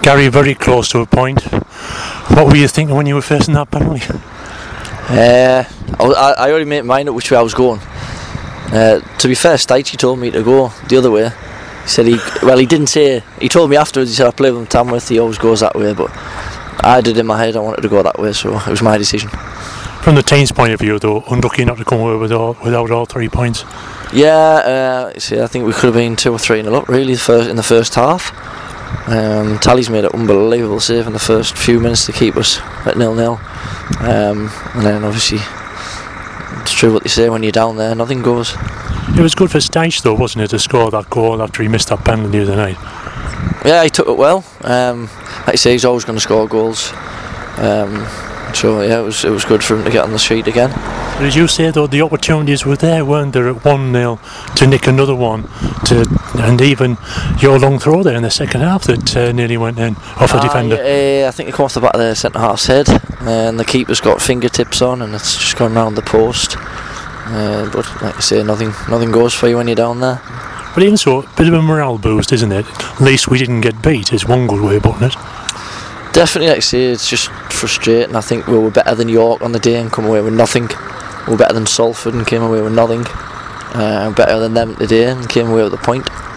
Gary, very close to a point. What were you thinking when you were facing that penalty? I already made mine up which way I was going. To be fair, Stigey told me to go the other way. He said he didn't say, he told me afterwards, he said I play with Tamworth, he always goes that way, but I did in my head I wanted to go that way, so it was my decision. From the team's point of view though, unlucky not to come away without all 3 points. Yeah, I think we could have been 2 or 3-0 up really in the first half. Tally's made an unbelievable save in the first few minutes to keep us at 0-0. And then obviously, it's true what they say, when you're down there, nothing goes. It was good for Stage though, wasn't it, to score that goal after he missed that penalty the other night? Yeah, he took it well. Like I say, he's always going to score goals. So yeah, it was good for him to get on the street again. But as you say though, the opportunities were there, weren't there, at 1-0 to nick another one, and even your long throw there in the second half that nearly went in off the defender. Yeah, I think it came off the back of the centre half's head, and the keeper's got fingertips on, and it's just gone round the post. But like I say, nothing goes for you when you're down there. But even so, a bit of a morale boost, isn't it? At least we didn't get beat, is one good way of putting it. Definitely, like I say, it's just frustrating. I think we were better than York on the day and come away with nothing. We were better than Salford and came away with nothing. Better than them today and came away with a point.